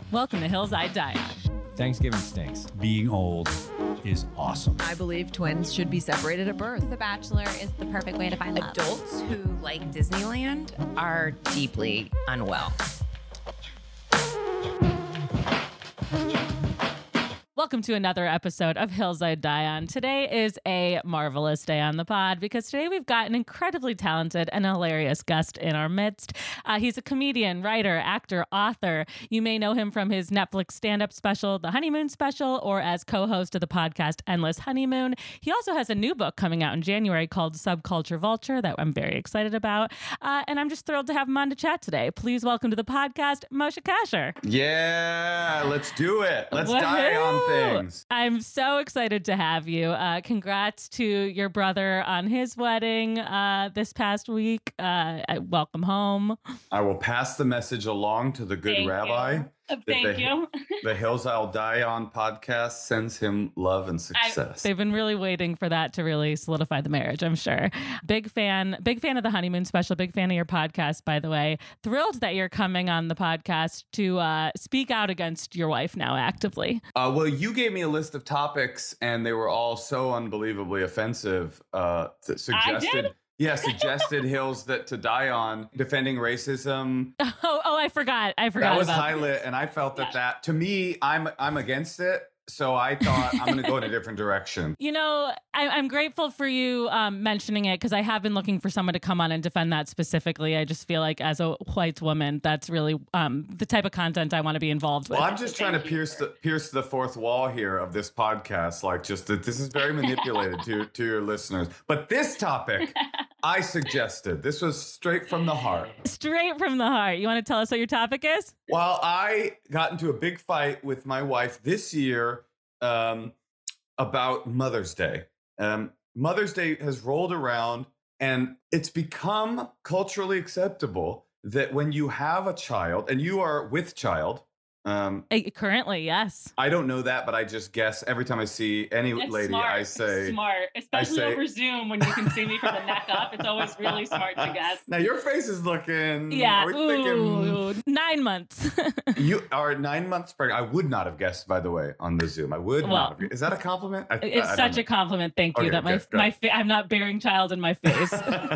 Welcome to Hills I Die On. Thanksgiving stinks. Being old is awesome. I believe twins should be separated at birth. The Bachelor is the perfect way to find love. Adults who like Disneyland are deeply unwell. Welcome to another episode of Hills I Die On. Today is a marvelous day on the pod because today we've got an incredibly talented and hilarious guest in our midst. He's a comedian, writer, actor, author. You may know him from his Netflix stand-up special, The Honeymoon Special, or as co-host of the podcast Endless Honeymoon. He also has a new book coming out in January called Subculture Vulture that I'm very excited about. And I'm just thrilled to have him on to chat today. Please welcome to the podcast, Moshe Kasher. Yeah, let's do it. Let's die on things. I'm so excited to have you. Congrats to your brother on his wedding this past week. Welcome home. I will pass the message along to the good rabbi. Thank you. The Hills I'll Die On podcast sends him love and success. They've been really waiting for that to really solidify the marriage, I'm sure. Big fan of the Honeymoon Special. Big fan of your podcast, by the way. Thrilled that you're coming on the podcast to speak out against your wife now actively. Well, you gave me a list of topics, and they were all so unbelievably offensive. Suggested hills that to die on, defending racism. Oh, I forgot. That was highlight, and I felt that to me, I'm against it. So I thought I'm going to go in a different direction. You know, I'm grateful for you mentioning it because I have been looking for someone to come on and defend that specifically. I just feel like as a white woman, that's really the type of content I want to be involved with. Well, I'm just trying to pierce the fourth wall here of this podcast. Like, just that this is very manipulated to your listeners. But this topic, I suggested. This was straight from the heart. Straight from the heart. You want to tell us what your topic is? Well, I got into a big fight with my wife this year about Mother's Day. Mother's Day has rolled around, and it's become culturally acceptable that when you have a child, and you are with child. Currently, yes. I don't know that, but I just guess every time I see any lady, smart. I say... Smart, especially over Zoom when you can see me from the neck up. It's always really smart to guess. Now, your face is looking... Yeah, thinking, 9 months. You are 9 months pregnant. I would not have guessed, by the way, on the Zoom. I would not have. Is that a compliment? It's such a compliment. Thank you. Okay, that I'm not bearing child in my face.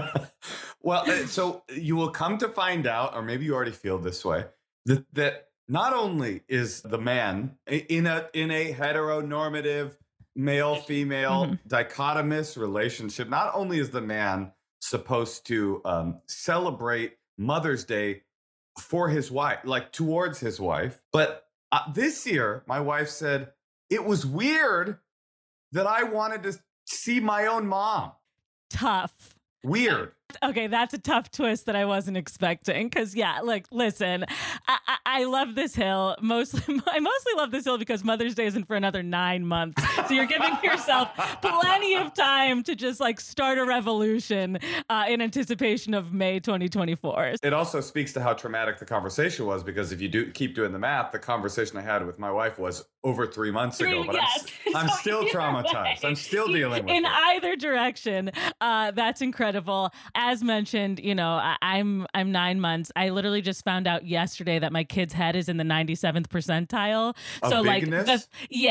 Well, so you will come to find out, or maybe you already feel this way, that not only is the man in a heteronormative male-female dichotomous relationship, not only is the man supposed to celebrate Mother's Day for his wife, like towards his wife, but this year my wife said it was weird that I wanted to see my own mom. Tough. Weird. Okay, that's a tough twist that I wasn't expecting. Because, yeah, like, listen, I love this hill. I mostly love this hill because Mother's Day isn't for another 9 months. So you're giving yourself plenty of time to just, like, start a revolution in anticipation of May 2024. It also speaks to how traumatic the conversation was, because if you keep doing the math, the conversation I had with my wife was over 3 months ago. But yes. I'm still traumatized. I'm still dealing with it. In either direction, that's incredible. As mentioned, you know, I'm 9 months. I literally just found out yesterday that my kid's head is in the 97th percentile. So bigness?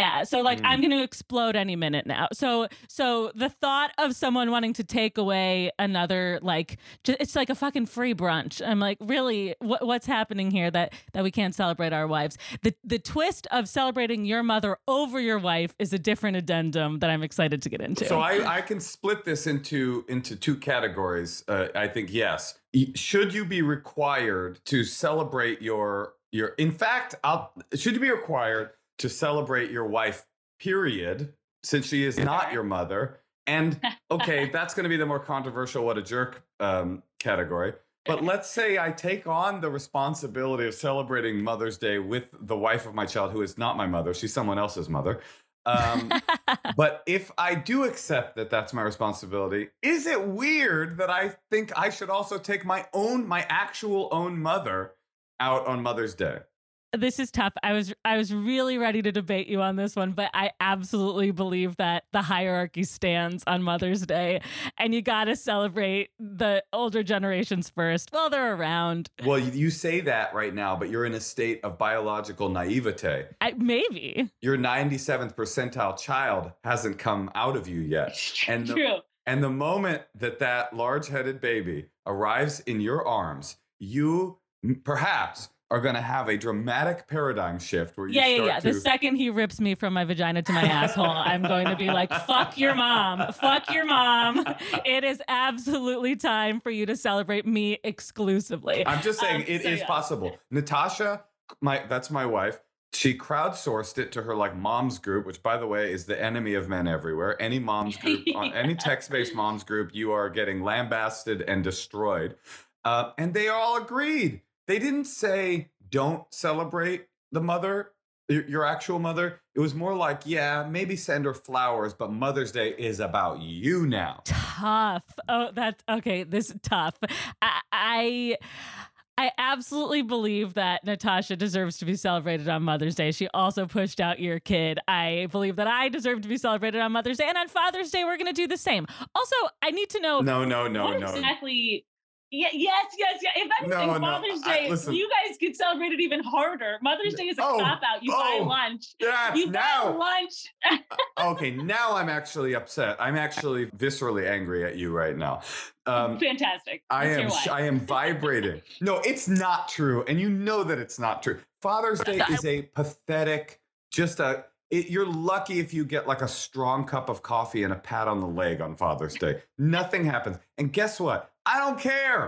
I'm going to explode any minute now. So the thought of someone wanting to take away another, like, it's like a fucking free brunch. I'm like, really, what's happening here that we can't celebrate our wives? The twist of celebrating your mother over your wife is a different addendum that I'm excited to get into. So I can split this into two categories. I think, yes. Should you be required to celebrate should you be required to celebrate your wife, period, since she is not your mother? And okay, that's going to be the more controversial what a jerk category. But let's say I take on the responsibility of celebrating Mother's Day with the wife of my child, who is not my mother. She's someone else's mother. But if I do accept that that's my responsibility, is it weird that I think I should also take my actual own mother out on Mother's Day? This is tough. I was really ready to debate you on this one, but I absolutely believe that the hierarchy stands on Mother's Day, and you got to celebrate the older generations first while they're around. Well, you say that right now, but you're in a state of biological naivete. Maybe. Your 97th percentile child hasn't come out of you yet. And True. And the moment that large-headed baby arrives in your arms, you perhaps are going to have a dramatic paradigm shift where you start The to... second he rips me from my vagina to my asshole, I'm going to be like, fuck your mom. Fuck your mom. It is absolutely time for you to celebrate me exclusively. I'm just saying it is possible. Natasha, that's my wife. She crowdsourced it to her like mom's group, which by the way is the enemy of men everywhere. Any mom's group, on any text-based mom's group, you are getting lambasted and destroyed. And they all agreed. They didn't say don't celebrate the mother, your actual mother. It was more like, yeah, maybe send her flowers, but Mother's Day is about you now. Tough. Oh, that's okay. This is tough. I absolutely believe that Natasha deserves to be celebrated on Mother's Day. She also pushed out your kid. I believe that I deserve to be celebrated on Mother's Day. And on Father's Day, we're going to do the same. Also, I need to know. No. Exactly. Yeah, yes. If anything, Father's Day, listen. you guys could celebrate it even harder. Mother's Day is a cop-out. You buy lunch. You buy lunch. Okay, now I'm actually upset. I'm actually viscerally angry at you right now. Fantastic. I am vibrating. No, it's not true. And you know that it's not true. Father's Day is a pathetic, you're lucky if you get like a strong cup of coffee and a pat on the leg on Father's Day. Nothing happens. And guess what? I don't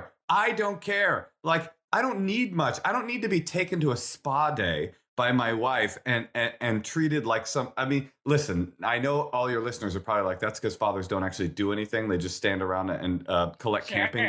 care. Like, I don't need much. I don't need to be taken to a spa day by my wife and treated like listen, I know all your listeners are probably like, that's because fathers don't actually do anything. They just stand around and collect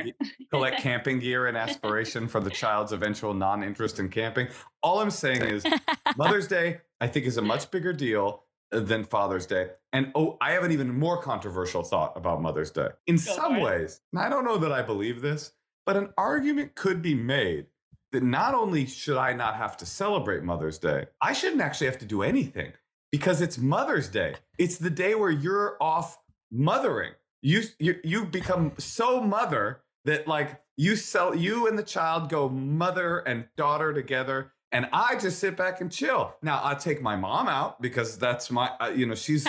camping gear and aspiration for the child's eventual non-interest in camping. All I'm saying is Mother's Day, I think, is a much bigger deal than Father's Day. And I have an even more controversial thought about Mother's Day. In some ways, and I don't know that I believe this, but an argument could be made that not only should I not have to celebrate Mother's Day, I shouldn't actually have to do anything because it's Mother's Day. It's the day where you're off mothering. You become so mother that like you and the child go mother and daughter together. And I just sit back and chill. Now, I take my mom out because that's my, she's...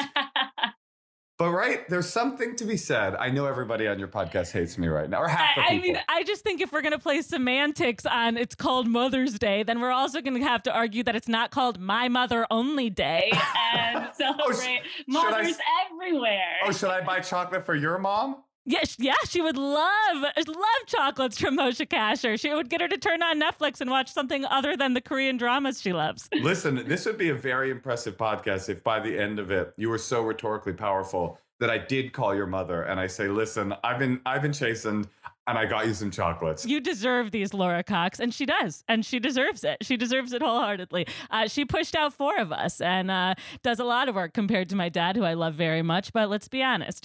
But right, there's something to be said. I know everybody on your podcast hates me right now, or half the people. I just think if we're going to play semantics on it's called Mother's Day, then we're also going to have to argue that it's not called My Mother Only Day and celebrate mothers everywhere. Oh, should I buy chocolate for your mom? Yes, she would love chocolates from Moshe Kasher. She would get her to turn on Netflix and watch something other than the Korean dramas she loves. Listen, this would be a very impressive podcast if by the end of it you were so rhetorically powerful that I did call your mother and I say, listen, I've been chastened and I got you some chocolates. You deserve these, Laura Cox, and she does, and she deserves it. She deserves it wholeheartedly. She pushed out 4 of us and does a lot of work compared to my dad, who I love very much. But let's be honest,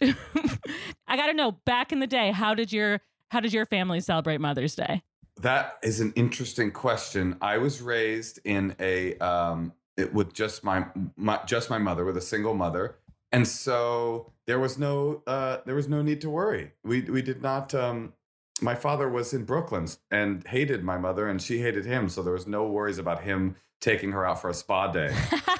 I got to know. Back in the day, how did your family celebrate Mother's Day? That is an interesting question. I was raised in with just my mother, with a single mother, and so there was no need to worry. We did not. My father was in Brooklyn and hated my mother, and she hated him, so there was no worries about him taking her out for a spa day.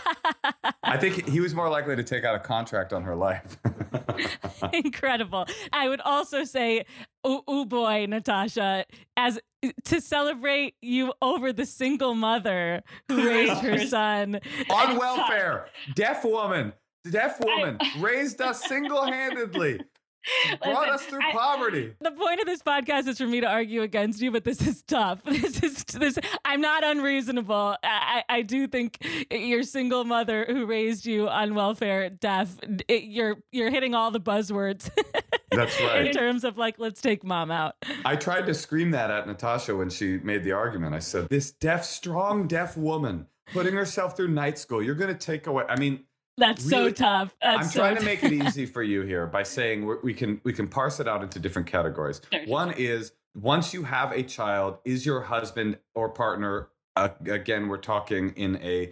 I think he was more likely to take out a contract on her life. Incredible. I would also say, oh boy, Natasha, as to celebrate you over the single mother who raised her son on welfare, deaf woman raised us single-handedly. Brought us through poverty. The point of this podcast is for me to argue against you, but this is tough. This. I'm not unreasonable. I do think your single mother who raised you on welfare, deaf, you're hitting all the buzzwords. That's right. In terms of like, let's take mom out. I tried to scream that at Natasha when she made the argument. I said, this strong deaf woman putting herself through night school, you're going to take away. I mean, that's really, so tough. I'm trying to make it easy for you here by saying we can parse it out into different categories. One is, once you have a child, is your husband or partner again, we're talking in a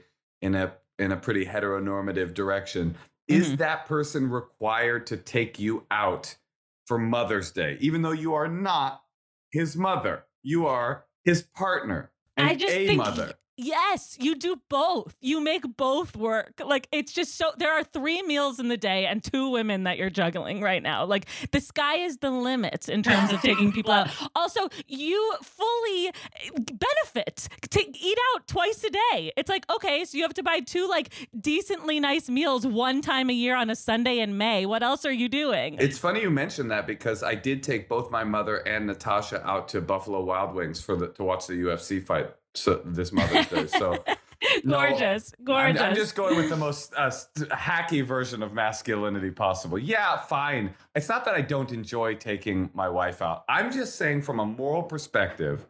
pretty heteronormative direction. Is that person required to take you out for Mother's Day, even though you are not his mother? You are his partner and I just think mother. Yes, you do both. You make both work. Like, it's just so, there are 3 meals in the day and 2 women that you're juggling right now. Like, the sky is the limit in terms of taking people out. Also, you fully benefit to eat out twice a day. It's like, okay, so you have to buy 2 like decently nice meals one time a year on a Sunday in May. What else are you doing? It's funny you mentioned that, because I did take both my mother and Natasha out to Buffalo Wild Wings to watch the UFC fight. So this Mother's Day. So gorgeous. I'm just going with the most hacky version of masculinity possible. Yeah, fine. It's not that I don't enjoy taking my wife out. I'm just saying, from a moral perspective,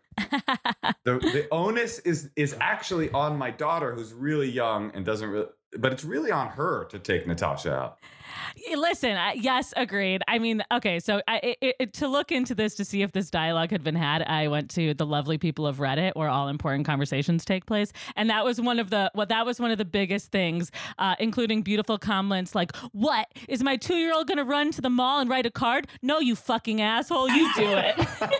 the onus is actually on my daughter, who's really young and doesn't really. But it's really on her to take Natasha out. Listen, yes, agreed. I mean, okay, so to look into this, to see if this dialogue had been had, I went to the lovely people of Reddit, where all important conversations take place, and that was one of the biggest things, including beautiful comments like, "What is my 2-year-old going to run to the mall and write a card? No, you fucking asshole, you do it."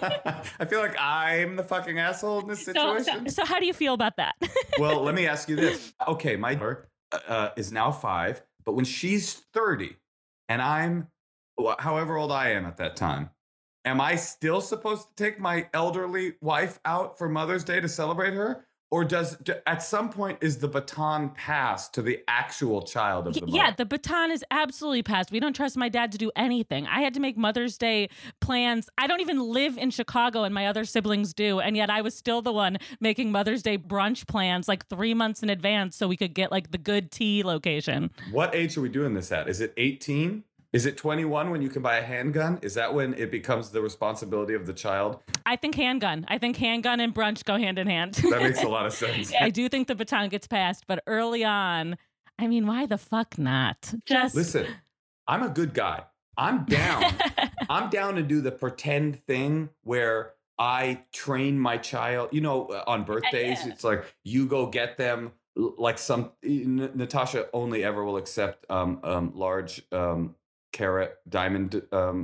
I feel like I'm the fucking asshole in this situation. So how do you feel about that? Well, let me ask you this. Okay, my daughter is now 5, but when she's 30 and I'm however old I am at that time, am I still supposed to take my elderly wife out for Mother's Day to celebrate her? Or at some point is the baton passed to the actual child of the mother? Yeah, the baton is absolutely passed. We don't trust my dad to do anything. I had to make Mother's Day plans. I don't even live in Chicago, and my other siblings do. And yet I was still the one making Mother's Day brunch plans like 3 months in advance so we could get like the good tea location. What age are we doing this at? Is it 18? Is it 21 when you can buy a handgun? Is that when it becomes the responsibility of the child? I think handgun. I think handgun and brunch go hand in hand. That makes a lot of sense. I do think the baton gets passed, but early on, I mean, why the fuck not? Just listen, I'm a good guy. I'm down. I'm down to do the pretend thing where I train my child. You know, on birthdays, it's like you go get them. Like Natasha only ever will accept large carat diamond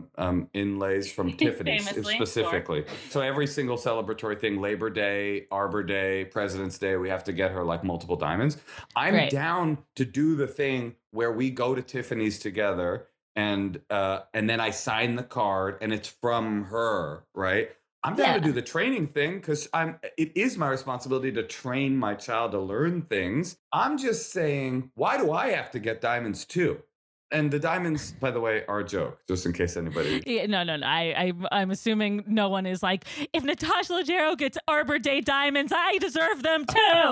inlays from Tiffany's specifically. Sure. So every single celebratory thing, Labor Day, Arbor Day, President's Day, we have to get her like multiple diamonds. I'm down to do the thing where we go to Tiffany's together and then I sign the card and it's from her, right? I'm down to do the training thing because it is my responsibility to train my child to learn things. I'm just saying, why do I have to get diamonds too? And the diamonds, by the way, are a joke, just in case anybody... Yeah, no. I'm assuming no one is like, if Natasha Leggero gets Arbor Day diamonds, I deserve them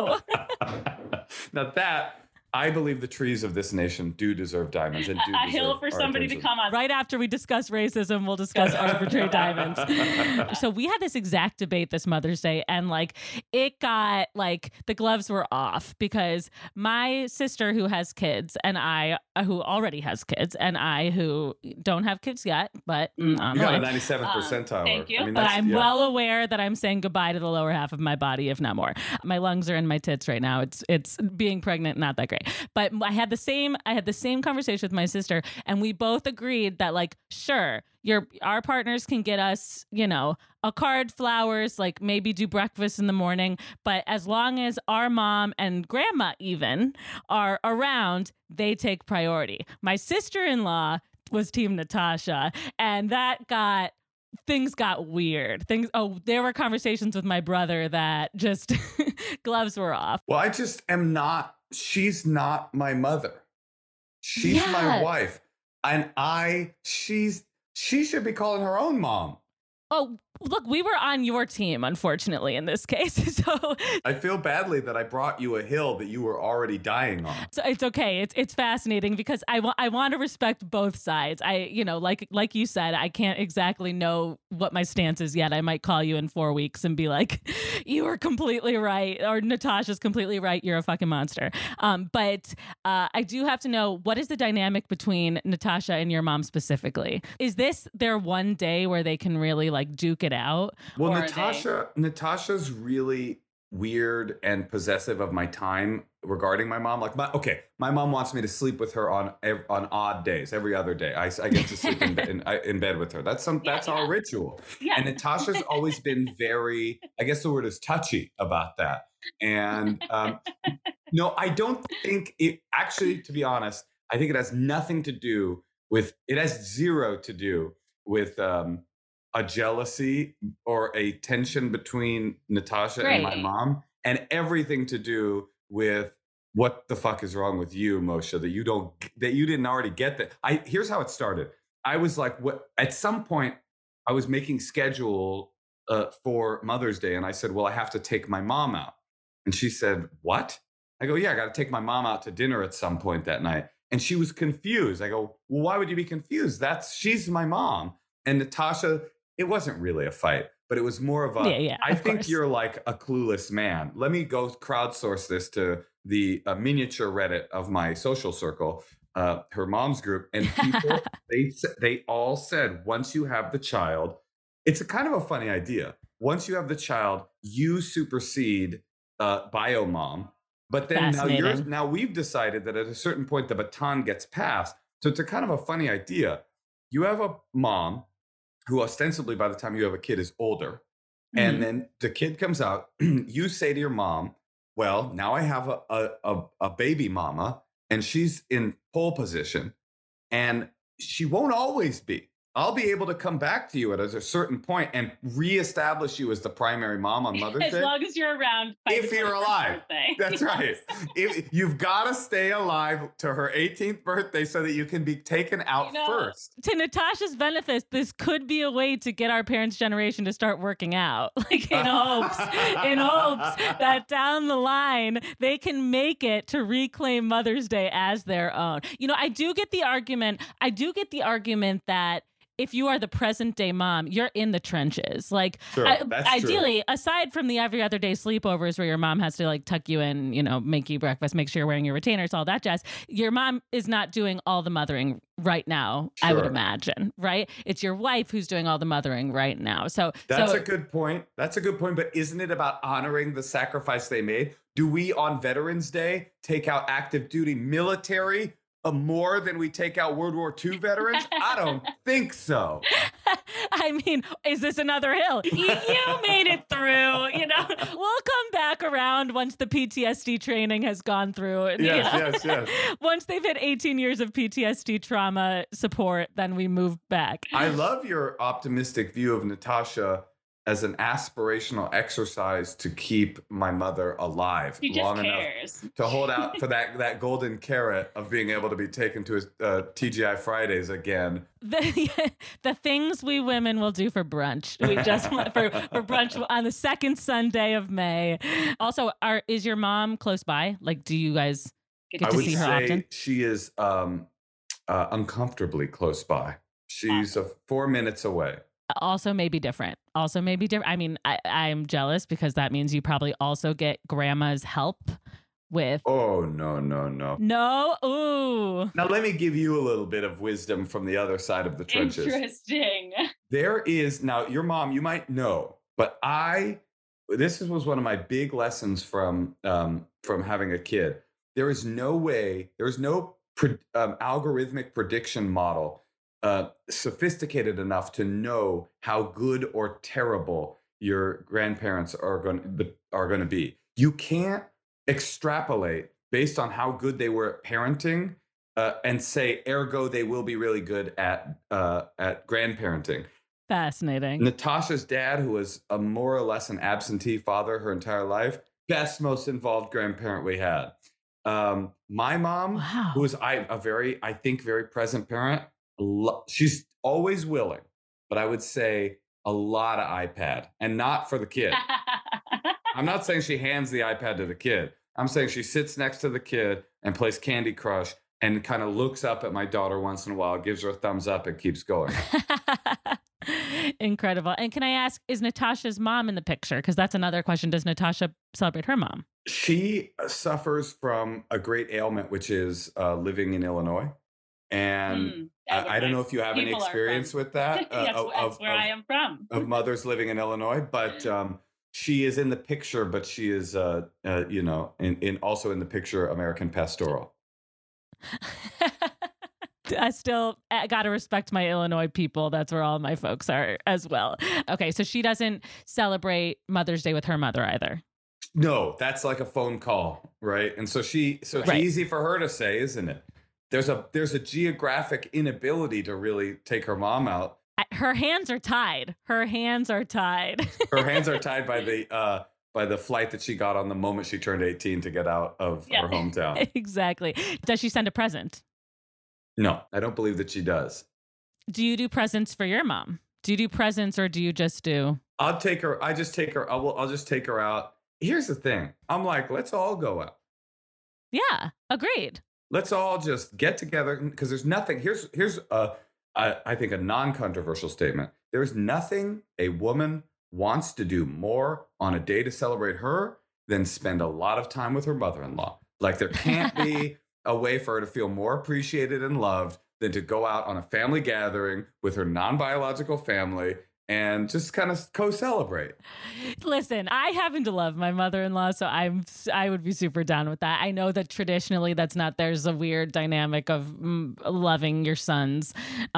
too. Now that... I believe the trees of this nation do deserve diamonds and do a hill for somebody to come on. Right after we discuss racism, we'll discuss arbitrary diamonds. So we had this exact debate this Mother's Day, and like it got like the gloves were off because my sister who has kids and I who already has kids and I who don't have kids yet, but you got a 97th percentile. Thank you. I mean, but I'm well aware that I'm saying goodbye to the lower half of my body, if not more. My lungs are in my tits right now. It's being pregnant, not that great. But I had the same conversation with my sister, and we both agreed that like, sure, our partners can get us, you know, a card, flowers, like maybe do breakfast in the morning. But as long as our mom and grandma even are around, they take priority. My sister-in-law was Team Natasha, and things got weird. There were conversations with my brother that just gloves were off. Well, I just am not. She's not my mother. She's my wife. And she should be calling her own mom. Oh, look, we were on your team, unfortunately, in this case. So I feel badly that I brought you a hill that you were already dying on. So it's okay. It's fascinating because I want to respect both sides. Like you said, I can't exactly know what my stance is yet. I might call you in 4 weeks and be like, you were completely right, or Natasha's completely right. You're a fucking monster. But I do have to know, what is the dynamic between Natasha and your mom specifically? Is this their one day where they can really like duke it out? Well, Natasha's really weird and possessive of my time regarding my mom. Like my mom wants me to sleep with her on odd days, every other day. I get to sleep in bed with her. That's our ritual. Yeah. And Natasha's always been very, I guess the word is touchy about that. And no, I don't think it actually, to be honest, I think it has nothing to do with, it has zero to do with a jealousy or a tension between Natasha and my mom, and everything to do with what the fuck is wrong with you, Moshe, that you didn't already get that. Here's how it started. I was like, at some point I was making schedule for Mother's Day, and I said, well, I have to take my mom out. And she said, what? I go, yeah, I got to take my mom out to dinner at some point that night. And she was confused. I go, well, why would you be confused? She's my mom. And Natasha, it wasn't really a fight, but it was more of a, I think you're like a clueless man. Let me go crowdsource this to the miniature Reddit of my social circle, her mom's group. And people, they all said, once you have the child, it's a kind of a funny idea. Once you have the child, you supersede bio mom. But then now we've decided that at a certain point, the baton gets passed. So it's a kind of a funny idea. You have a mom who ostensibly by the time you have a kid is older. Mm-hmm. And then the kid comes out, you say to your mom, well, now I have a baby mama and she's in pole position and she won't always be. I'll be able to come back to you at a certain point and reestablish you as the primary mom on Mother's Day. As long as you're around. If you're alive. Birthday. That's right. You've got to stay alive to her 18th birthday so that you can be taken out first. To Natasha's benefit, this could be a way to get our parents' generation to start working out. Like in hopes that down the line, they can make it to reclaim Mother's Day as their own. I do get the argument that if you are the present day mom, you're in the trenches. Like, sure, ideally, aside from the every other day sleepovers where your mom has to like tuck you in, make you breakfast, make sure you're wearing your retainers, all that jazz. Your mom is not doing all the mothering right now, sure. I would imagine, right? It's your wife who's doing all the mothering right now. So that's a good point. That's a good point. But isn't it about honoring the sacrifice they made? Do we on Veterans Day take out active duty military more than we take out World War II veterans? I don't think so. I mean, is this another hill? You made it through, We'll come back around once the PTSD training has gone through. Yes. Once they've hit 18 years of PTSD trauma support, then we move back. I love your optimistic view of Natasha as an aspirational exercise to keep my mother alive long enough to hold out for that golden carrot of being able to be taken to TGI Fridays again. The things we women will do for brunch. We just went for brunch on the second Sunday of May. Also, is your mom close by? Like, do you guys get to see her often? She is uncomfortably close by. She's 4 minutes away. Also may be different. I mean, I'm jealous because that means you probably also get grandma's help with. Oh, no. No? Ooh. Now, let me give you a little bit of wisdom from the other side of the trenches. Interesting. There is, now your mom, you might know, but this was one of my big lessons from having a kid. There is no algorithmic prediction model sophisticated enough to know how good or terrible your grandparents are going to be. You can't extrapolate based on how good they were at parenting and say, ergo, they will be really good at grandparenting. Fascinating. Natasha's dad, who was a more or less an absentee father her entire life, best, most involved grandparent we had. My mom, wow. who was a very present parent, she's always willing, but I would say a lot of iPad, and not for the kid. I'm not saying she hands the iPad to the kid. I'm saying she sits next to the kid and plays Candy Crush and kind of looks up at my daughter once in a while, gives her a thumbs up and keeps going. Incredible. And can I ask, is Natasha's mom in the picture? Because that's another question. Does Natasha celebrate her mom? She suffers from a great ailment, which is living in Illinois. And I don't know if you have any experience with that. Yes, that's where I am from. Of mothers living in Illinois. But she is in the picture, but she is, in also in the picture American Pastoral. I still got to respect my Illinois people. That's where all my folks are as well. Okay, so she doesn't celebrate Mother's Day with her mother either. No, that's like a phone call, right? And so it's Right. easy for her to say, isn't it? There's a geographic inability to really take her mom out. Her hands are tied. Her hands are tied. Her hands are tied by the flight that she got on the moment she turned 18 to get out of her hometown. Exactly. Does she send a present? No, I don't believe that she does. Do you do presents for your mom? Do you do presents or do you just do? I'll take her. I just take her. I'll just take her out. Here's the thing. I'm like, let's all go out. Yeah, agreed. Let's all just get together because there's nothing. Here's I think a non-controversial statement. There's nothing a woman wants to do more on a day to celebrate her than spend a lot of time with her mother-in-law. Like there can't be a way for her to feel more appreciated and loved than to go out on a family gathering with her non-biological family and just kind of co-celebrate. Listen, I happen to love my mother-in-law, so I would be super down with that. I know that traditionally there's a weird dynamic of loving your sons.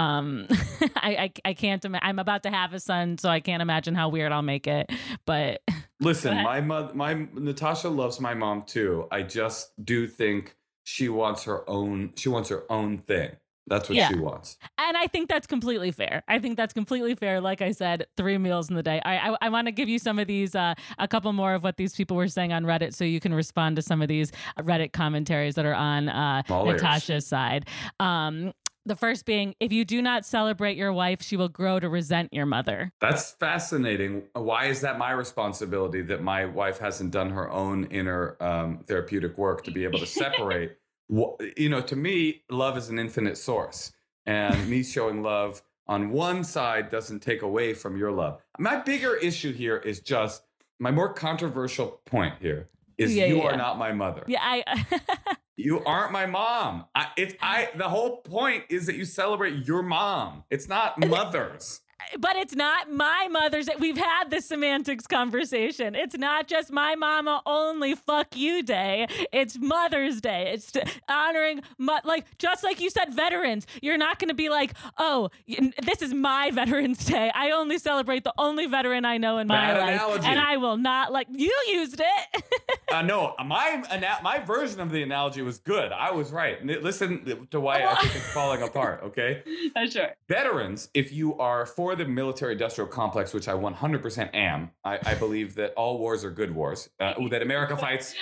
I can't imagine. I'm about to have a son, so I can't imagine how weird I'll make it. But listen, my Natasha loves my mom too. I just do think she wants her own thing. That's what she wants. And I think that's completely fair. Like I said, 3 meals in the day. I want to give you some of these, a couple more of what these people were saying on Reddit so you can respond to some of these Reddit commentaries that are on Natasha's side. The first being, if you do not celebrate your wife, she will grow to resent your mother. That's fascinating. Why is that my responsibility that my wife hasn't done her own inner therapeutic work to be able to separate? To me, love is an infinite source. And me showing love on one side doesn't take away from your love. My bigger issue here is just, my more controversial point here is you are not my mother. Yeah, You aren't my mom. The whole point is that you celebrate your mom. It's not mothers. But it's not my Mother's Day. We've had this semantics conversation. It's not just my mama only fuck you day. It's Mother's Day. It's honoring, just like you said, veterans. You're not going to be like, oh, this is my Veterans Day. I only celebrate the only veteran I know in my life. Analogy. And I will not, you used it. No, my version of the analogy was good. I was right. Listen to why I think it's falling apart, okay? Sure. Veterans, if you are for the military-industrial complex, which I 100% am, I believe that all wars are good wars. That America fights.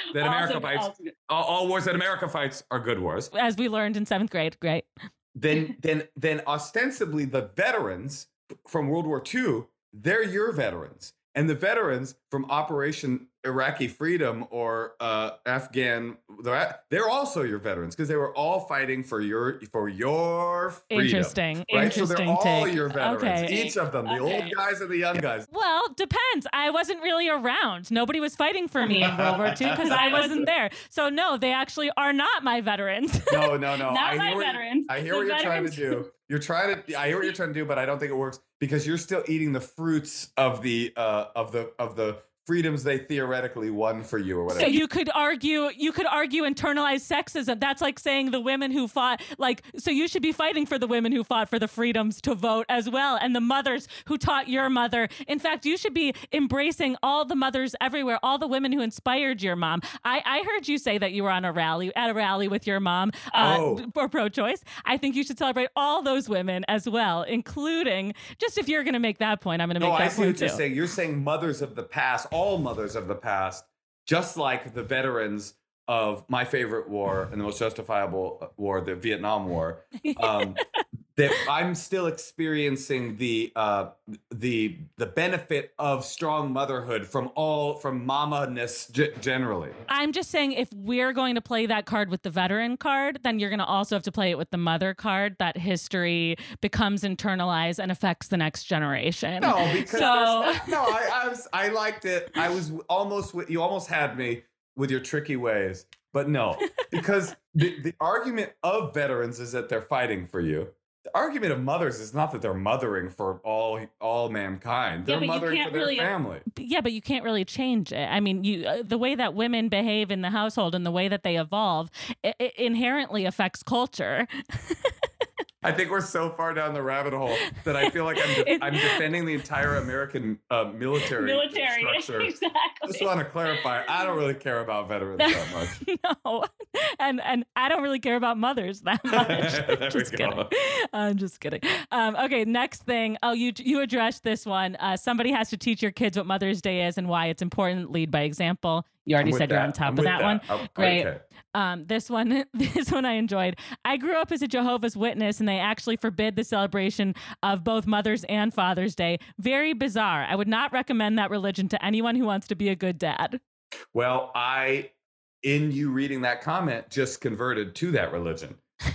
All wars that America fights are good wars. As we learned in 7th grade, great. Then ostensibly the veterans from World War II, they're your veterans. And the veterans from Operation Iraqi Freedom or Afghan, they're also your veterans because they were all fighting for your freedom. Interesting. Right? Interesting. So they're all take. your veterans. Okay. Each of them, the old guys and the young guys. Well, depends. I wasn't really around. Nobody was fighting for me in World War II because I wasn't there. So no, they actually are not my veterans. No. Not my veterans. I hear what you're trying to do. I hear what you're trying to do, but I don't think it works because you're still eating the fruits of the freedoms they theoretically won for you or whatever. So you could argue internalized sexism. That's like saying the women who fought, so you should be fighting for the women who fought for the freedoms to vote as well. And the mothers who taught your mother. In fact, you should be embracing all the mothers everywhere, all the women who inspired your mom. I heard you say that you were at a rally with your mom for pro-choice. I think you should celebrate all those women as well, including, just if you're going to make that point, I'm going to make that point too. I see what you're saying. You're saying mothers of the past, all mothers of the past, just like the veterans of my favorite war and the most justifiable war, the Vietnam War, that I'm still experiencing the benefit of strong motherhood from mama-ness generally. I'm just saying, if we're going to play that card with the veteran card, then you're going to also have to play it with the mother card. That history becomes internalized and affects the next generation. No, because I liked it. You almost had me with your tricky ways, but no, because the argument of veterans is that they're fighting for you. the argument of mothers is not that they're mothering for all mankind. They're mothering for their family. Yeah, but you can't really change it. I mean, the way that women behave in the household and the way that they evolve, it inherently affects culture. I think we're so far down the rabbit hole that I feel like I'm defending the entire American military structure. Exactly. Just want to clarify, I don't really care about veterans that much. No, and I don't really care about mothers that much. Just kidding. I'm just kidding. Okay, next thing. Oh, you addressed this one. Somebody has to teach your kids what Mother's Day is and why it's important. Lead by example. You already said you're on top of that one. Great. Okay. This one I enjoyed. I grew up as a Jehovah's Witness, and they actually forbid the celebration of both Mother's and Father's Day. Very bizarre. I would not recommend that religion to anyone who wants to be a good dad. Well, in you reading that comment, just converted to that religion.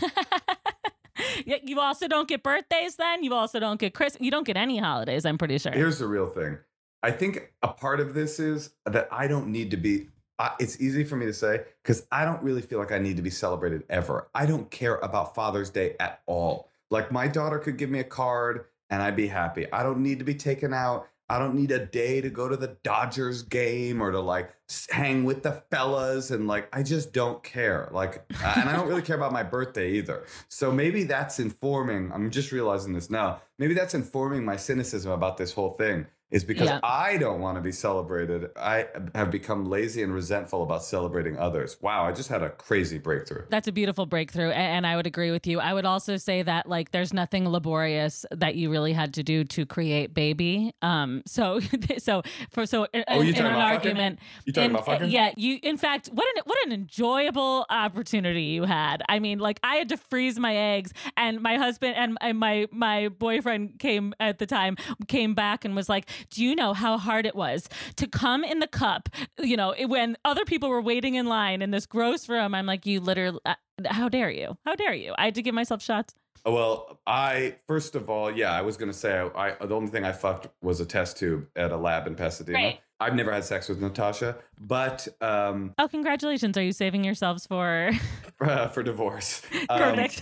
You also don't get birthdays then? You also don't get Christmas? You don't get any holidays, I'm pretty sure. Here's the real thing. I think a part of this is that I don't need to be, it's easy for me to say, because I don't really feel like I need to be celebrated ever. I don't care about Father's Day at all. Like my daughter could give me a card and I'd be happy. I don't need to be taken out. I don't need a day to go to the Dodgers game or to like hang with the fellas. And like, I just don't care. Like, and I don't really care about my birthday either. So maybe that's informing, I'm just realizing this now. Maybe that's informing my cynicism about this whole thing. Is because I don't want to be celebrated. I have become lazy and resentful about celebrating others. Wow, I just had a crazy breakthrough. That's a beautiful breakthrough, and I would agree with you. I would also say that like there's nothing laborious that you really had to do to create baby. So in an argument, you talking about fucking? Yeah, you. In fact, what an enjoyable opportunity you had. I mean, like I had to freeze my eggs, and my husband and my boyfriend came back and was like, do you know how hard it was to come in the cup, when other people were waiting in line in this gross room? I'm like, you literally, how dare you? How dare you? I had to give myself shots. Well, first of all, I was going to say, the only thing I fucked was a test tube at a lab in Pasadena. Right. I've never had sex with Natasha, but... oh, congratulations. Are you saving yourselves for... for divorce. Perfect.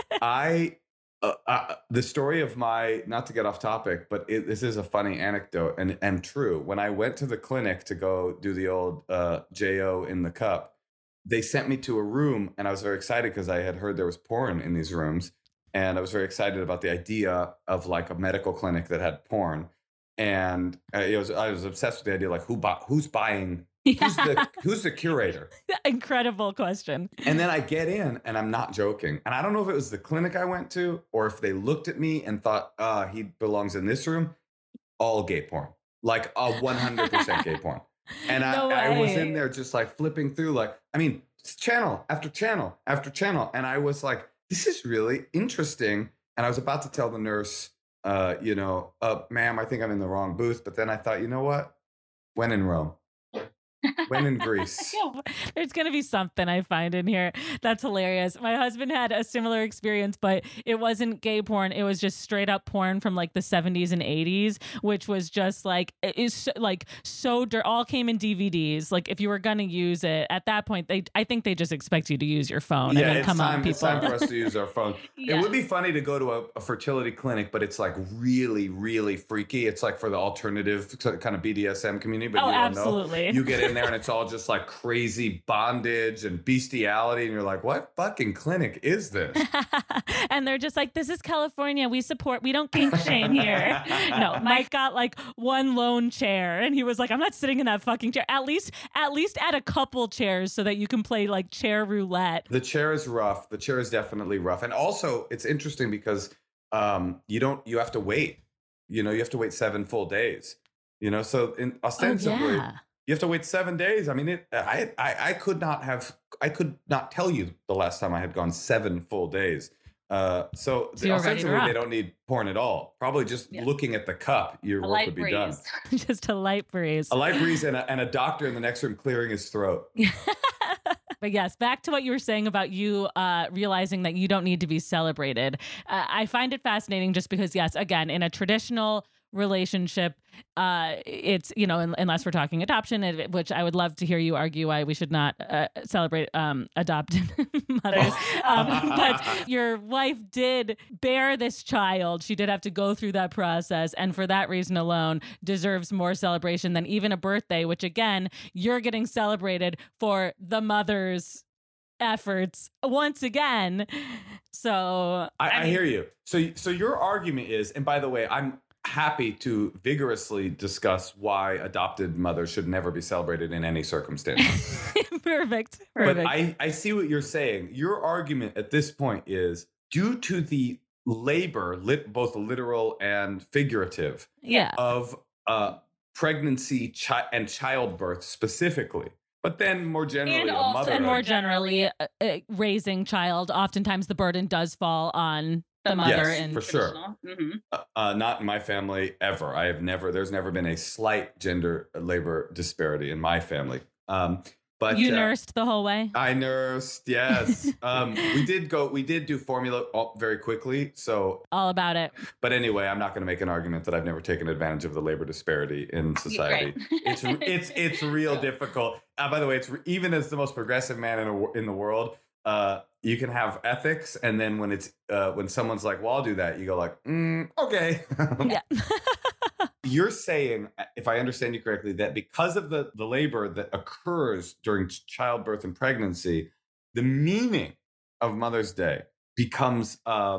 The story of not to get off topic, but this is a funny anecdote and true. When I went to the clinic to go do the old JO in the cup, they sent me to a room and I was very excited because I had heard there was porn in these rooms. And I was very excited about the idea of like a medical clinic that had porn. And I was obsessed with the idea, like who's buying, who's the curator? Incredible question. And then I get in and I'm not joking. And I don't know if it was the clinic I went to or if they looked at me and thought, he belongs in this room. All gay porn, like 100% gay porn. And I was in there just like flipping through, like, I mean, channel after channel after channel. And I was like, this is really interesting. And I was about to tell the nurse, ma'am, I think I'm in the wrong booth. But then I thought, you know what? When in Rome. When in Greece. There's going to be something I find in here that's hilarious. My husband had a similar experience, but it wasn't gay porn. It was just straight up porn from like the 70s and 80s, which was just like, all came in DVDs. Like if you were going to use it at that point, I think they just expect you to use your phone. Yeah, it's time for us to use our phone. Yeah. It would be funny to go to a fertility clinic, but it's like really, really freaky. It's like for the alternative kind of BDSM community, but you don't absolutely. know. You get in there and it's all just like crazy bondage and bestiality. And you're like, what fucking clinic is this? And they're just like, this is California. We don't kink shame here. No, Mike got like one lone chair and he was like, I'm not sitting in that fucking chair. At least add a couple chairs so that you can play like chair roulette. The chair is rough. The chair is definitely rough. And also it's interesting because you have to wait. You have to wait 7 full days. So ostensibly... Yeah. You have to wait 7 days. I mean, I could not tell you the last time I had gone 7 full days. So ostensibly they don't need porn at all. Probably just looking at the cup, your work would be done. Just a light breeze. A light breeze and a doctor in the next room clearing his throat. But yes, back to what you were saying about you realizing that you don't need to be celebrated. I find it fascinating just because, yes, again, in a traditional relationship, it's, unless we're talking adoption, which I would love to hear you argue why we should not celebrate adopted mothers. But your wife did bear this child. She did have to go through that process. And for that reason alone, deserves more celebration than even a birthday, which again, you're getting celebrated for the mother's efforts once again. So I hear you. So your argument is, and by the way, I'm happy to vigorously discuss why adopted mothers should never be celebrated in any circumstance. Perfect. But I see what you're saying. Your argument at this point is due to the labor, both literal and figurative, of pregnancy and childbirth specifically. But then more generally, and more generally, raising child, oftentimes the burden does fall on the mother. Yes, for sure. Mm-hmm. Not in my family ever. There's never been a slight gender labor disparity in my family. But you nursed the whole way? I nursed, yes. We did do formula very quickly. So all about it. But anyway, I'm not going to make an argument that I've never taken advantage of the labor disparity in society. It's real difficult. By the way, it's even as the most progressive man in the world, you can have ethics, and then when someone's like, "Well, I'll do that," you go like, "Okay." Yeah. You're saying, if I understand you correctly, that because of the labor that occurs during childbirth and pregnancy, the meaning of Mother's Day becomes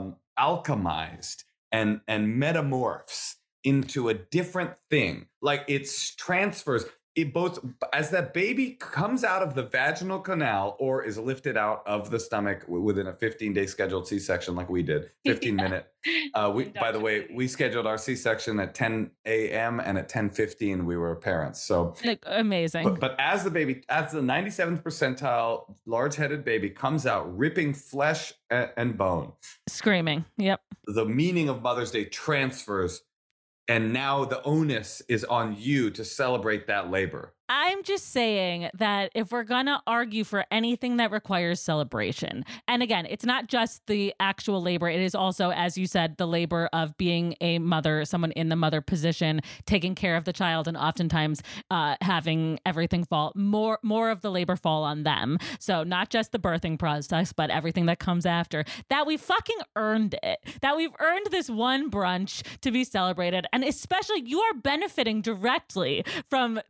alchemized and metamorphs into a different thing. Like it's transfers. It both as that baby comes out of the vaginal canal or is lifted out of the stomach within a 15-day scheduled C-section like we did, 15-minute. By the way, we scheduled our C-section at 10 a.m. and at 10:15 we were parents. So amazing. But as the 97th percentile large-headed baby comes out ripping flesh and bone, screaming, yep. The meaning of Mother's Day transfers. And now the onus is on you to celebrate that labor. I'm just saying that if we're going to argue for anything that requires celebration, and again, it's not just the actual labor, it is also, as you said, the labor of being a mother, someone in the mother position, taking care of the child, and oftentimes having everything fall, more of the labor fall on them. So not just the birthing process, but everything that comes after. That we fucking earned it. That we've earned this one brunch to be celebrated. And especially you are benefiting directly from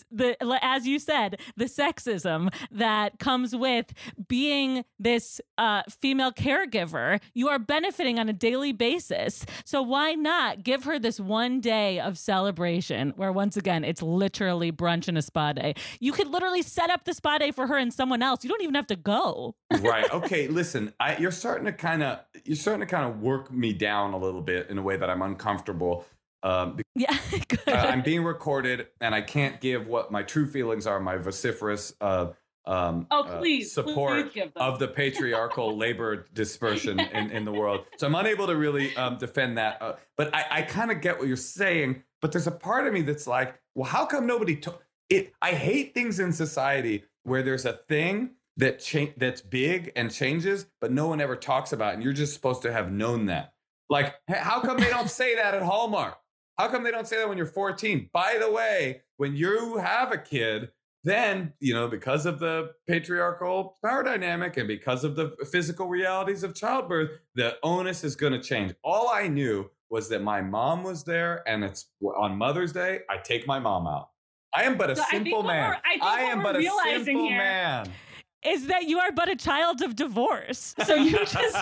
as you said, the sexism that comes with being this female caregiver. You are benefiting on a daily basis. So why not give her this one day of celebration where, once again, it's literally brunch and a spa day. You could literally set up the spa day for her and someone else. You don't even have to go. Right. Okay. Listen, you're starting to kind of work me down a little bit in a way that I'm uncomfortable. Yeah, I'm being recorded, and I can't give what my true feelings are. My vociferous support please of the patriarchal labor dispersion in the world. So I'm unable to really defend that. But I kind of get what you're saying. But there's a part of me that's like, well, how come nobody took it? I hate things in society where there's a thing that's big and changes, but no one ever talks about it, and you're just supposed to have known that. Like, how come they don't say that at Hallmark? How come they don't say that when you're 14? By the way, when you have a kid, then, because of the patriarchal power dynamic and because of the physical realities of childbirth, the onus is going to change. All I knew was that my mom was there, and it's on Mother's Day, I take my mom out. I am but a simple man. I am but a simple man. Is that you are but a child of divorce. So you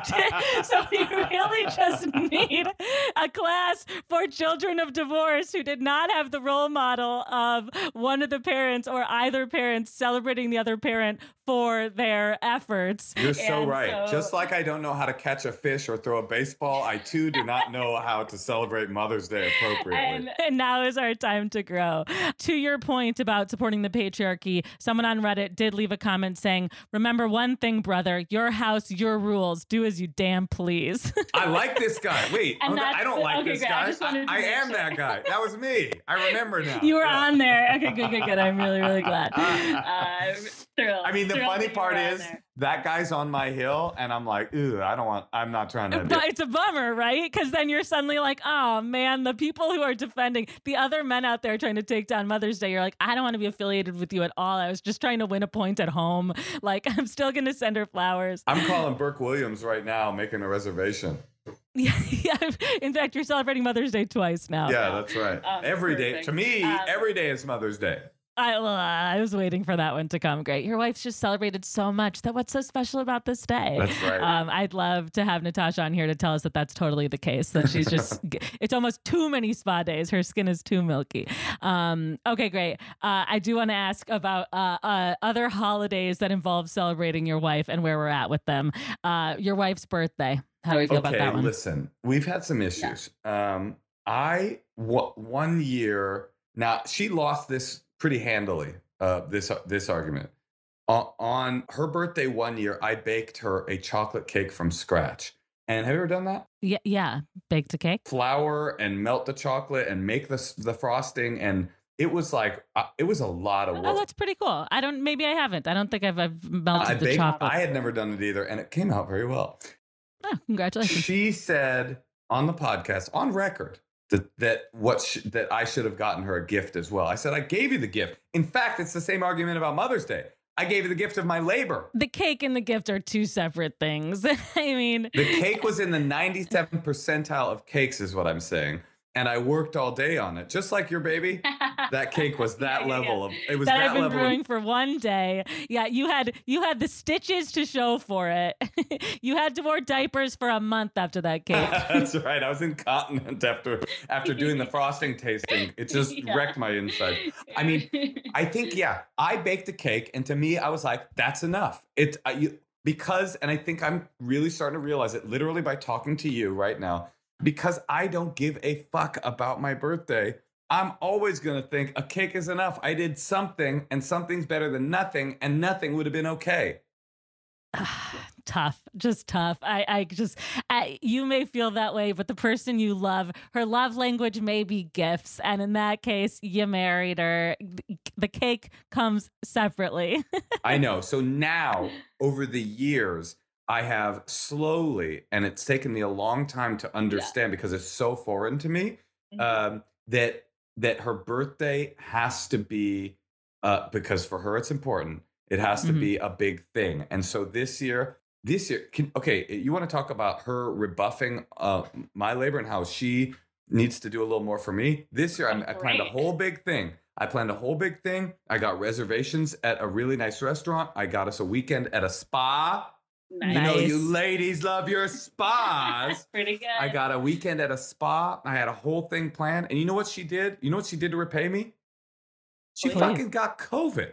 really just need a class for children of divorce who did not have the role model of one of the parents or either parent celebrating the other parent for their efforts. You're so right. Just like I don't know how to catch a fish or throw a baseball, I too do not know how to celebrate Mother's Day appropriately. And now is our time to grow. To your point about supporting the patriarchy, someone on Reddit did leave a comment saying, "Remember one thing, brother, your house, your rules. Do as you damn please." I like this guy. Wait, I don't like this guy. I am that guy. That was me. I remember now. You were on there. Okay, good. I'm really, really glad. I mean, the funny part is that guy's on my hill, and I'm like, ooh, I'm not trying to. But it's a bummer, right? Because then you're suddenly like, oh man, the people who are defending the other men out there trying to take down Mother's Day, you're like, I don't want to be affiliated with you at all. I was just trying to win a point at home. Like, I'm still going to send her flowers. I'm calling Burke Williams right now, making a reservation. Yeah. In fact, you're celebrating Mother's Day twice now. Yeah, that's right. Every day. To me, every day is Mother's Day. I was waiting for that one to come. Great. Your wife's just celebrated so much. What's so special about this day? That's right. I'd love to have Natasha on here to tell us that that's totally the case, that she's just, it's almost too many spa days. Her skin is too milky. Okay, great. I do want to ask about other holidays that involve celebrating your wife and where we're at with them. Your wife's birthday. How do we feel about that one? Listen, we've had some issues. Yeah. One year, now she lost this pretty handily, this argument. On her birthday one year, I baked her a chocolate cake from scratch. And have you ever done that? Yeah. Baked a cake? Flour and melt the chocolate and make the frosting. And it was like, it was a lot of work. Oh, that's pretty cool. Maybe I haven't. I don't think I've melted the chocolate. I had never done it either. And it came out very well. Oh, congratulations. She said on the podcast, on record, that I should have gotten her a gift as well. I said, I gave you the gift. In fact, it's the same argument about Mother's Day. I gave you the gift of my labor. The cake and the gift are two separate things. I mean, the cake was in the 97th percentile of cakes is what I'm saying. And I worked all day on it, just like your baby. That cake was that level of. It was that I've been level brewing for one day. Yeah, you had the stitches to show for it. You had to wear diapers for a month after that cake. That's right. I was incontinent after doing the frosting tasting. It just wrecked my inside. I mean, I think I baked a cake, and to me, I was like, that's enough. Because I think I'm really starting to realize it literally by talking to you right now. Because I don't give a fuck about my birthday, I'm always going to think a cake is enough. I did something, and something's better than nothing, and nothing would have been okay. Tough, just tough. You may feel that way, but the person you love, her love language may be gifts. And in that case, you married her. The cake comes separately. I know. So now, over the years, I have slowly, and it's taken me a long time to understand because it's so foreign to me, that her birthday has to be, because for her it's important, it has to be a big thing. And so this year, you want to talk about her rebuffing my labor and how she needs to do a little more for me? This year, I planned a whole big thing. I got reservations at a really nice restaurant. I got us a weekend at a spa. Nice. You know, you ladies love your spas. Pretty good. I got a weekend at a spa. I had a whole thing planned. And you know what she did? You know what she did to repay me? She fucking got COVID.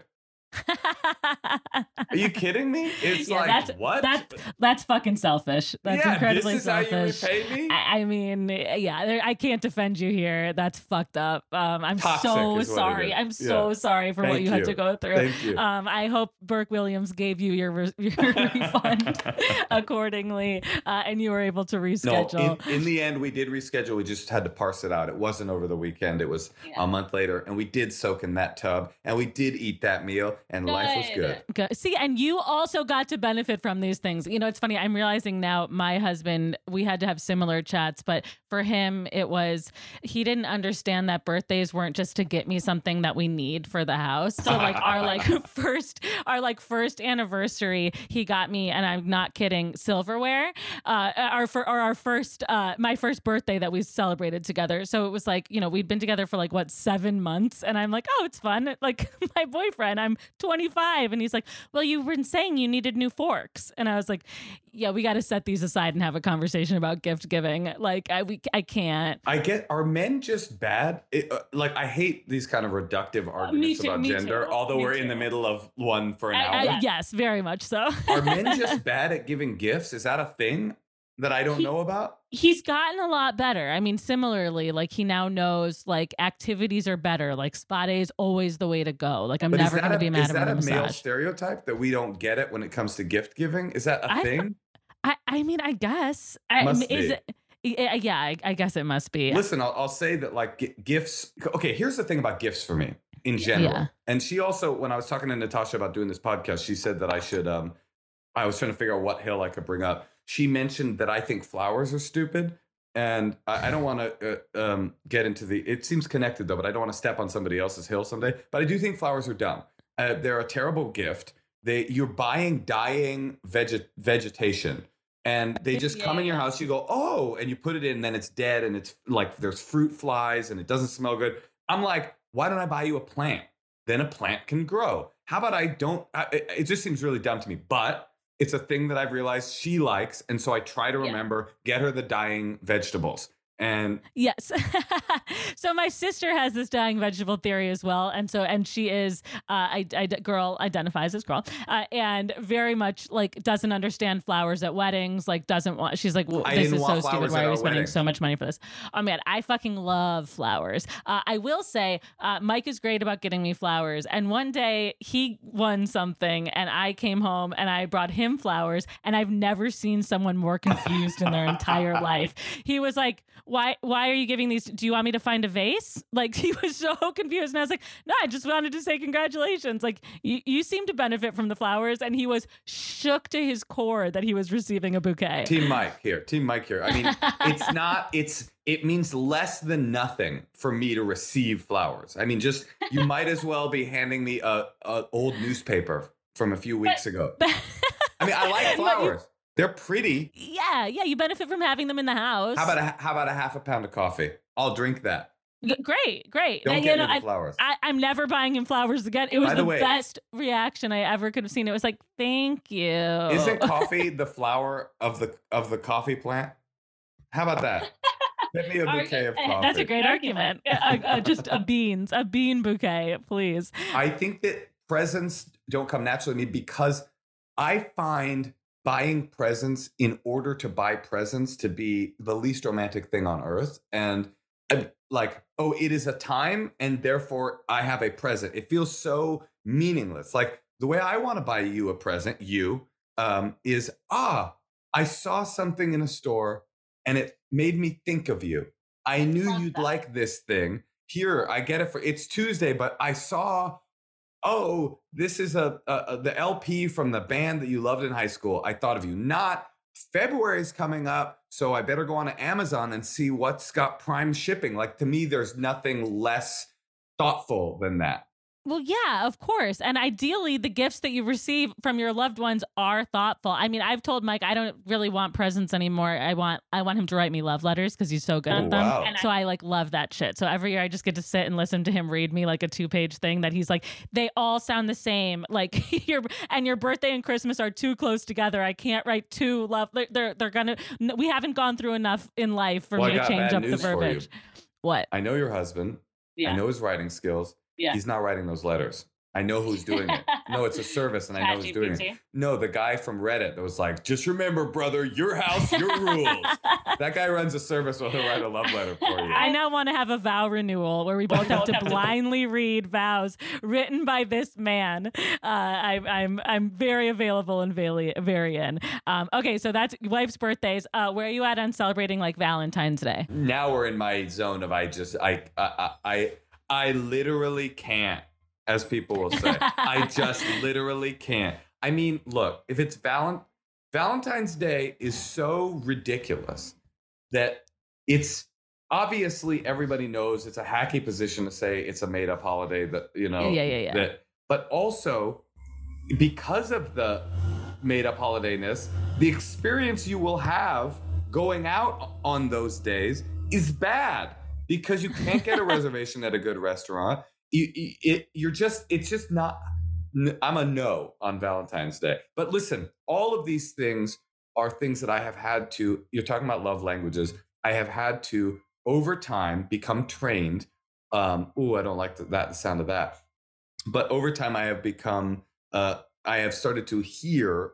Are you kidding me? It's what? That's fucking selfish. That's incredibly selfish. This is how you repay me? I mean, I can't defend you here. That's fucked up. I'm Toxic so sorry. I'm so sorry for what you had to go through. Thank you. I hope Burke Williams gave you your refund accordingly, and you were able to reschedule. No, in the end, we did reschedule. We just had to parse it out. It wasn't over the weekend. It was a month later, and we did soak in that tub, and we did eat that meal. And life was good. See, and you also got to benefit from these things. You know, it's funny. I'm realizing now my husband, we had to have similar chats, but for him, he didn't understand that birthdays weren't just to get me something that we need for the house. So like our first anniversary, he got me, and I'm not kidding, silverware. My first birthday that we celebrated together. So it was like, you know, we'd been together for 7 months, and I'm like, oh, it's fun. Like my boyfriend, I'm 25, and he's like, well, you were saying you needed new forks, and I was like, yeah, we got to set these aside and have a conversation about gift giving. Like I can't. Are men just bad? I hate these kind of reductive arguments about gender, although we're in the middle of one for an hour. Yes, very much so. Are men just bad at giving gifts? Is that a thing that I don't know about? He's gotten a lot better. I mean, similarly, he now knows activities are better. Spa day is always the way to go. I'm never going to be mad at a massage. Is that a male stereotype that we don't get it when it comes to gift giving? Is that a thing? I mean, I guess. Must be. I guess it must be. Listen, I'll say that gifts. Okay, here's the thing about gifts for me. in general. Yeah. And she also, when I was talking to Natasha about doing this podcast, she said that I should, I was trying to figure out what hill I could bring up. She mentioned that I think flowers are stupid. And I don't want to get into it seems connected though, but I don't want to step on somebody else's hill someday. But I do think flowers are dumb. They're a terrible gift. You're buying dying vegetation. And they just come in your house. You go, oh, and you put it in, and then it's dead, and it's like there's fruit flies, and it doesn't smell good. I'm like, why don't I buy you a plant? Then a plant can grow. How about I don't? It just seems really dumb to me. But it's a thing that I've realized she likes, and so I try to remember, get her the dying vegetables. And yes. So my sister has this dying vegetable theory as well. And she is, girl identifies as girl, and very much like doesn't understand flowers at weddings. Like doesn't want, she's like, well, this is so stupid. Why are we spending so much money for this? Oh man, I fucking love flowers. I will say, Mike is great about getting me flowers. And one day he won something and I came home and I brought him flowers, and I've never seen someone more confused in their entire life. He was like, why are you giving these? Do you want me to find a vase? Like, he was so confused. And I was like, no, I just wanted to say congratulations. Like, you seem to benefit from the flowers. And he was shook to his core that he was receiving a bouquet. Team Mike here. I mean, it means less than nothing for me to receive flowers. I mean, you might as well be handing me a old newspaper from a few weeks ago. I mean, I like flowers. They're pretty. Yeah, you benefit from having them in the house. How about a half a pound of coffee? I'll drink that. Great. Don't get me the flowers. I'm never buying him flowers again. It was the best reaction I ever could have seen. It was like, thank you. Isn't coffee the flower of the coffee plant? How about that? Get me a bouquet of coffee. That's a great argument. Just a bean bouquet, please. I think that presents don't come naturally to me because I find buying presents in order to buy presents to be the least romantic thing on earth. And I'm like, oh, it is a time and therefore I have a present. It feels so meaningless. Like the way I want to buy you a present, is, I saw something in a store and it made me think of you. I knew you'd like this thing. Here, I get it it's Tuesday, but I saw, oh, this is the LP from the band that you loved in high school. I thought of you. Not February is coming up, so I better go on to Amazon and see what's got Prime shipping. Like, to me, there's nothing less thoughtful than that. Well, yeah, of course. And ideally, the gifts that you receive from your loved ones are thoughtful. I mean, I've told Mike I don't really want presents anymore. I want him to write me love letters because he's so good at them. Wow. So I love that shit. So every year I just get to sit and listen to him read me like a 2-page thing that he's like, they all sound the same. Like your birthday and Christmas are too close together. I can't write two love. They're gonna. We haven't gone through enough in life for me to change up the verbiage. What? I know your husband. Yeah. I know his writing skills. Yeah. He's not writing those letters. I know who's doing it. No, it's a service, and I know who's doing it. No, the guy from Reddit that was like, just remember, brother, your house, your rules. That guy runs a service where he'll write a love letter for you. I now want to have a vow renewal where we both have to blindly read vows written by this man. I'm very available and very in. Okay, so that's wife's birthdays. Where are you at on celebrating like Valentine's Day? Now we're in my zone of I literally can't, as people will say. I just literally can't. I mean, look, if it's Valentine's Day is so ridiculous that it's obviously everybody knows it's a hacky position to say it's a made up holiday that, Yeah. But also because of the made up holidayness, the experience you will have going out on those days is bad. Because you can't get a reservation at a good restaurant. It's just not, I'm a no on Valentine's Day. But listen, all of these things are things that I have had to, you're talking about love languages. I have had to, over time, become trained. I don't like the sound of that. But over time, I have become, I have started to hear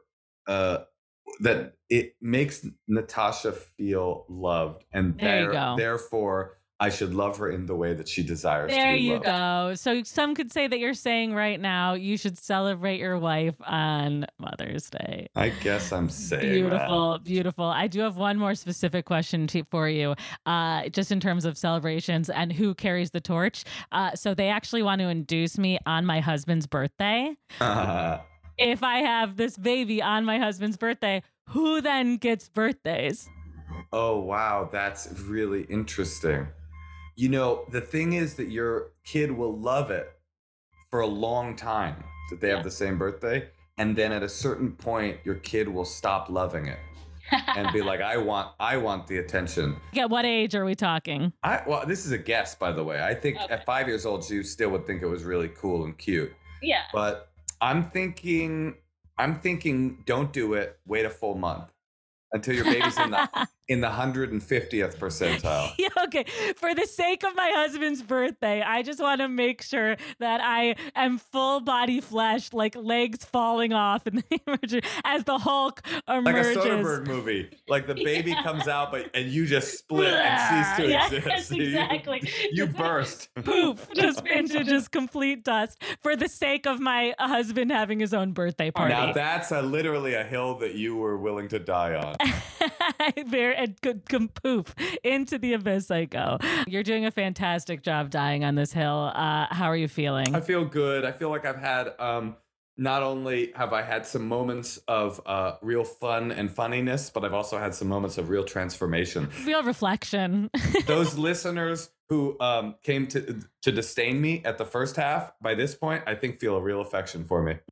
that it makes Natasha feel loved. And therefore, I should love her in the way that she desires to be There you loved. go. So some could say that you're saying right now you should celebrate your wife on Mother's Day. I guess I'm saying Beautiful, beautiful. I do have one more specific question for you, just in terms of celebrations and who carries the torch. So they actually want to induce me on my husband's birthday. If I have this baby on my husband's birthday, who then gets birthdays? Oh, wow. That's really interesting. You know, the thing is that your kid will love it for a long time that they have the same birthday. And then at a certain point, your kid will stop loving it and be like, I want the attention. At what age are we talking? Well, this is a guess, by the way. I think at 5 years old, you still would think it was really cool and cute. Yeah. But I'm thinking, don't do it. Wait a full month until your baby's in the 150th percentile. Yeah, okay. For the sake of my husband's birthday, I just want to make sure that I am full body flesh, like legs falling off in the as the Hulk emerges. Like a Soderbergh movie. Like the baby comes out, and you just split and cease to exist. Yes, exactly. You burst. Poof, just into just complete dust for the sake of my husband having his own birthday party. Now that's literally a hill that you were willing to die on. And poof, into the abyss I go. You're doing a fantastic job dying on this hill. How are you feeling? I feel good. I feel like I've had, not only have I had some moments of real fun and funniness, but I've also had some moments of real transformation. Real reflection. Those listeners who came to disdain me at the first half, by this point, I think feel a real affection for me.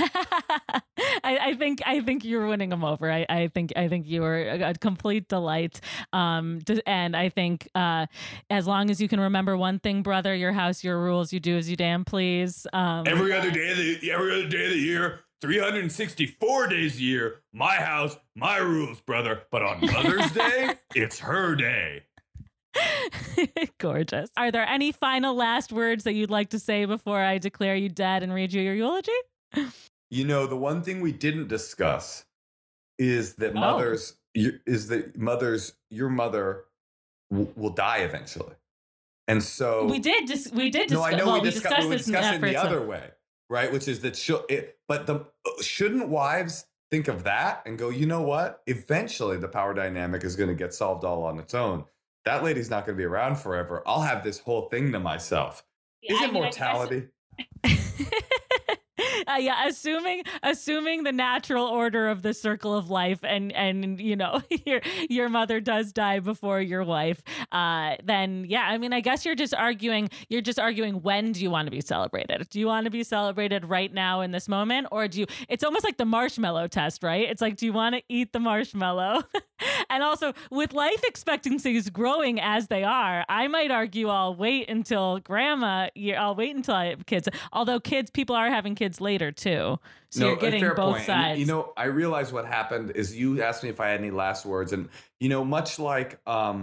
I think you're winning them over. I think you were a complete delight. And I think as long as you can remember one thing, brother, your house, your rules, you do as you damn please. Every other day of the year, 364 days a year, my house, my rules, brother. But on Mother's Day, it's her day. Gorgeous. Are there any final last words that you'd like to say before I declare you dead and read you your eulogy? You know, the one thing we didn't discuss is that your mother will die eventually, and so we did discuss. No, I know we discussed this it the other way, right? Which is that shouldn't wives think of that and go, you know what? Eventually, the power dynamic is going to get solved all on its own. That lady's not going to be around forever. I'll have this whole thing to myself. Yeah, Isn't mortality? Yeah, assuming the natural order of the circle of life, and you know your mother does die before your wife, then yeah, I mean, I guess you're just arguing when do you want to be celebrated? Do you want to be celebrated right now in this moment, or do you? It's almost like the marshmallow test, right? It's like, do you want to eat the marshmallow? And also, with life expectancies growing as they are, I might argue I'll wait until I'll wait until I have kids. Although people are having kids later too, so you're getting both sides. And, you know, I realized what happened is you asked me if I had any last words, and you know, much like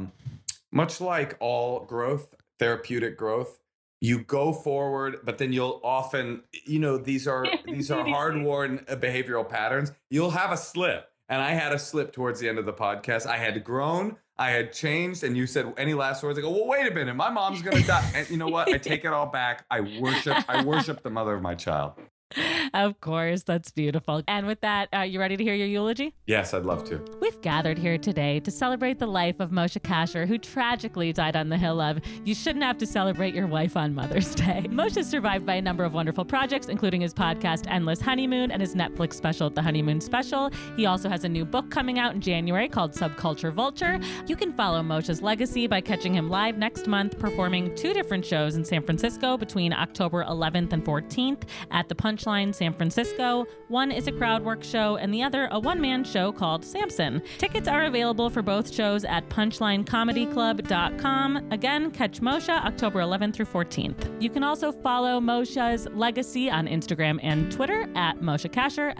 all growth, therapeutic growth, you go forward, but then you'll often, you know, these are hard-worn behavioral patterns. You'll have a slip. And I had a slip towards the end of the podcast. I had grown, I had changed, and you said, any last words? I go, well, wait a minute, my mom's gonna die. And you know what? I take it all back. I worship the mother of my child. Of course, that's beautiful. And with that, you ready to hear your eulogy? Yes, I'd love to. We've gathered here today to celebrate the life of Moshe Kasher, who tragically died on the hill of "You shouldn't have to celebrate your wife on Mother's Day." Moshe is survived by a number of wonderful projects, including his podcast Endless Honeymoon and his Netflix special, The Honeymoon Special. He also has a new book coming out in January called Subculture Vulture. You can follow Moshe's legacy by catching him live next month, performing 2 different shows in San Francisco between October 11th and 14th at the Punchline San Francisco. One is a crowd work show and the other a one-man show called Samson. Tickets are available for both shows at punchlinecomedyclub.com. Again, catch Moshe October 11th through 14th. You can also follow Moshe's legacy on Instagram and Twitter at Moshe Kasher,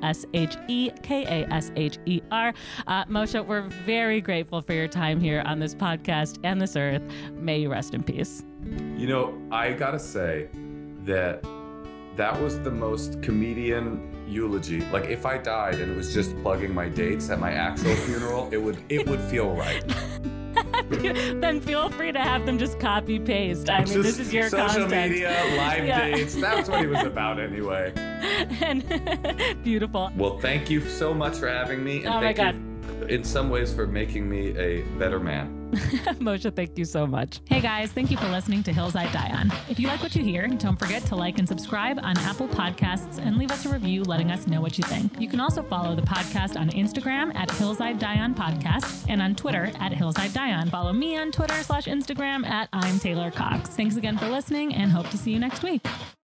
Moshekasher. Moshe, we're very grateful for your time here on this podcast and this earth. May you rest in peace. You know, I gotta say that was the most comedian eulogy. Like, if I died and it was just plugging my dates at my actual funeral, it would feel right. then feel free to have them just copy paste. I mean, this is your social content. Media, live dates. That's what he was about anyway. And beautiful. Well, thank you so much for having me. And oh my God. you in some ways for making me a better man. Moshe, thank you so much. Hey guys, thank you for listening to Hills I Die On. If you like what you hear, don't forget to like and subscribe on Apple Podcasts and leave us a review letting us know what you think. You can also follow the podcast on Instagram at Hills I Die On Podcast and on Twitter at Hills I Die On. Follow me on Twitter/Instagram at I'm Taylor Cox. Thanks again for listening and hope to see you next week.